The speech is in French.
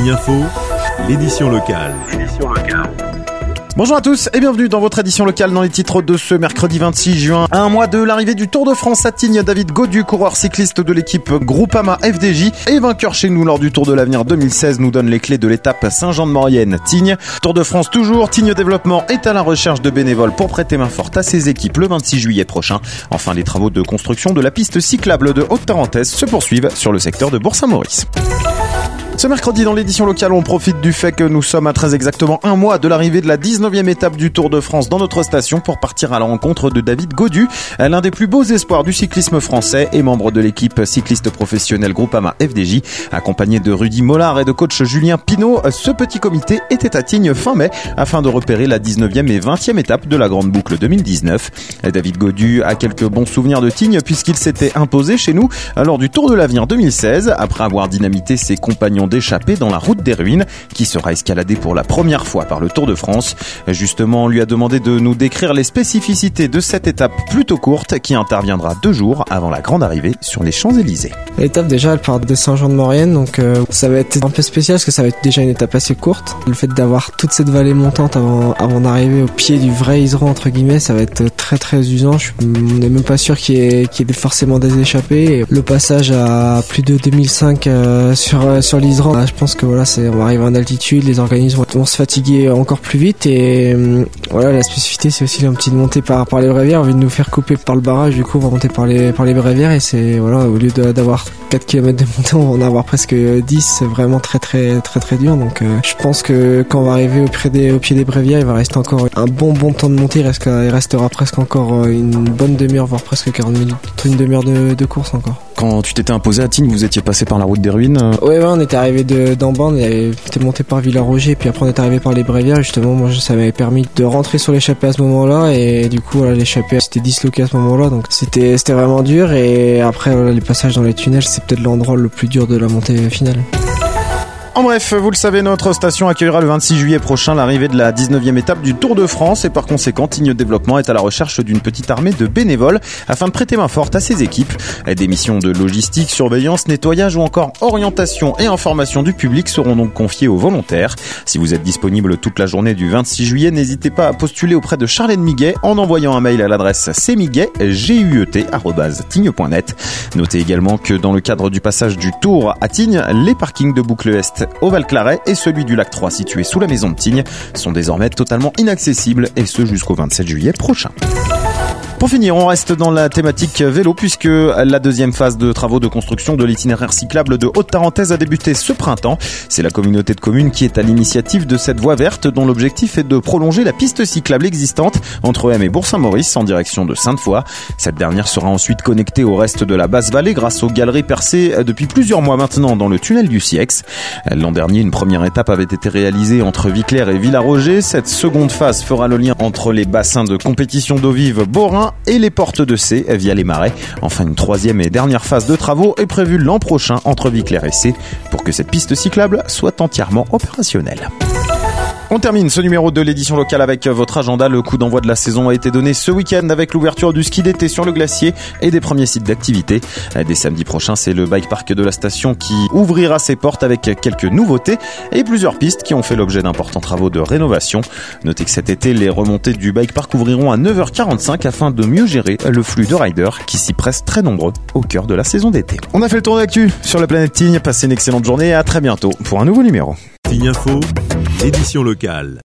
Signe Info, l'édition locale. Bonjour à tous et bienvenue dans votre édition locale dans les titres de ce mercredi 26 juin. À un mois de l'arrivée du Tour de France à Tignes, David Gaudu, coureur cycliste de l'équipe Groupama FDJ et vainqueur chez nous lors du Tour de l'Avenir 2016, nous donne les clés de l'étape Saint-Jean-de-Maurienne-Tignes. Tour de France toujours, Tignes Développement est à la recherche de bénévoles pour prêter main forte à ses équipes le 26 juillet prochain. Enfin, les travaux de construction de la piste cyclable de Haute-Tarentaise se poursuivent sur le secteur de Bourg-Saint-Maurice. Ce mercredi dans l'édition locale, on profite du fait que nous sommes à très exactement un mois de l'arrivée de la 19e étape du Tour de France dans notre station pour partir à la rencontre de David Gaudu, l'un des plus beaux espoirs du cyclisme français et membre de l'équipe cycliste professionnelle Groupama FDJ. Accompagné de Rudy Mollard et de coach Julien Pinault, ce petit comité était à Tignes fin mai afin de repérer la 19e et 20e étape de la Grande Boucle 2019. David Gaudu a quelques bons souvenirs de Tignes puisqu'il s'était imposé chez nous lors du Tour de l'Avenir 2016 après avoir dynamité ses compagnons d'échappée dans la route des ruines qui sera escaladée pour la première fois par le Tour de France. Justement, on lui a demandé de nous décrire les spécificités de cette étape plutôt courte qui interviendra 2 jours avant la grande arrivée sur les Champs-Élysées. L'étape déjà elle part de Saint-Jean-de-Maurienne donc ça va être un peu spécial parce que ça va être déjà une étape assez courte. Le fait d'avoir toute cette vallée montante avant d'arriver au pied du vrai Iseran entre guillemets, ça va être très très usant. On n'est même pas sûr qu'il y ait forcément des échappées. Et le passage à plus de 2005 sur l'Iseran, je pense que voilà, on va arriver en altitude, les organismes vont se fatiguer encore plus vite et voilà, la spécificité c'est aussi une petite montée par les bréviaires. On vient de nous faire couper par le barrage, du coup on va monter par les bréviaires et c'est voilà, au lieu d'avoir 4 km de montée, on va en avoir presque 10, c'est vraiment très très très très dur. Donc je pense que quand on va arriver au pied des bréviaires, il va rester encore un bon temps de montée, il restera presque encore une bonne demi-heure, voire presque 40 minutes, une demi-heure de course encore. Quand tu t'étais imposé à Tignes, vous étiez passé par la route des ruines? Ouais, on était arrivé d'en bas, on était monté par Villaroger, puis après on est arrivé par les brévières. Justement, moi ça m'avait permis de rentrer sur l'échappée à ce moment-là, et du coup voilà, l'échappée s'était disloquée à ce moment-là, donc c'était vraiment dur. Et après voilà, les passages dans les tunnels, c'est peut-être l'endroit le plus dur de la montée finale. En bref, vous le savez, notre station accueillera le 26 juillet prochain l'arrivée de la 19e étape du Tour de France et par conséquent, Tignes Développement est à la recherche d'une petite armée de bénévoles afin de prêter main forte à ses équipes. Des missions de logistique, surveillance, nettoyage ou encore orientation et information du public seront donc confiées aux volontaires. Si vous êtes disponible toute la journée du 26 juillet, n'hésitez pas à postuler auprès de Charlène Miguet en envoyant un mail à l'adresse cmiguet@tignes.net. Notez également que dans le cadre du passage du Tour à Tignes, les parkings de Boucle Est au Val-Claret et celui du Lac 3 situé sous la maison de Tignes sont désormais totalement inaccessibles et ce jusqu'au 27 juillet prochain. Pour finir, on reste dans la thématique vélo puisque la deuxième phase de travaux de construction de l'itinéraire cyclable de Haute-Tarentaise a débuté ce printemps. C'est la communauté de communes qui est à l'initiative de cette voie verte dont l'objectif est de prolonger la piste cyclable existante entre M et Bourg-Saint-Maurice en direction de Sainte-Foy. Cette dernière sera ensuite connectée au reste de la basse vallée grâce aux galeries percées depuis plusieurs mois maintenant dans le tunnel du Siex. L'an dernier, une première étape avait été réalisée entre Viclair et Villaroger. Cette seconde phase fera le lien entre les bassins de compétition d'eau vive Borin et les portes de C via les marais. Enfin, une troisième et dernière phase de travaux est prévue l'an prochain entre Viclair et C pour que cette piste cyclable soit entièrement opérationnelle. On termine ce numéro de l'édition locale avec votre agenda. Le coup d'envoi de la saison a été donné ce week-end avec l'ouverture du ski d'été sur le glacier et des premiers sites d'activité. Dès samedi prochain, c'est le bike park de la station qui ouvrira ses portes avec quelques nouveautés et plusieurs pistes qui ont fait l'objet d'importants travaux de rénovation. Notez que cet été, les remontées du bike park ouvriront à 9h45 afin de mieux gérer le flux de riders qui s'y pressent très nombreux au cœur de la saison d'été. On a fait le tour d'actu sur la planète Tignes. Passez une excellente journée et à très bientôt pour un nouveau numéro. Signe Info, l'édition locale.